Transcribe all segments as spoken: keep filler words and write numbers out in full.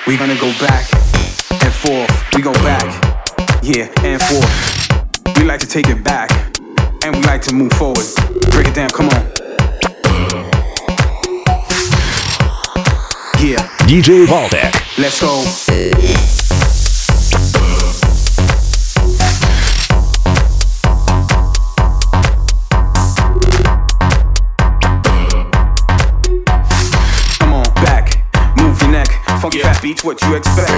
We gonna go back and forth. We go back, yeah, and forth. We like to take it back, and we like to move forward. Break it down, come on. Yeah. ди джей Voltek. Let's go. Come on, back, move your neck. Funky fat beats, what you expect?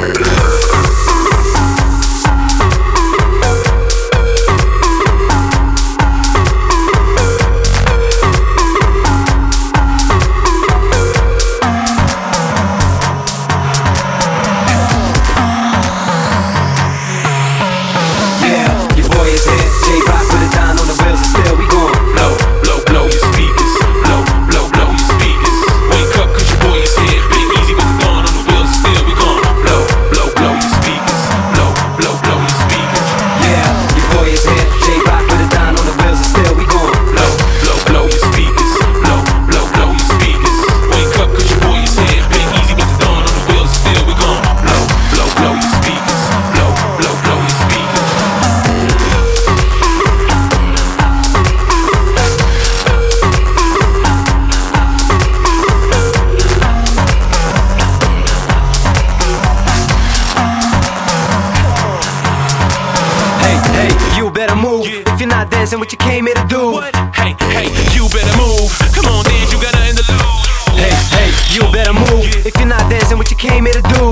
Dancing what you came here to do. What? Hey, hey, you better move. Come on, dance, you got nothing to lose. Hey, hey, you better move. If you're not dancing what you came here to do.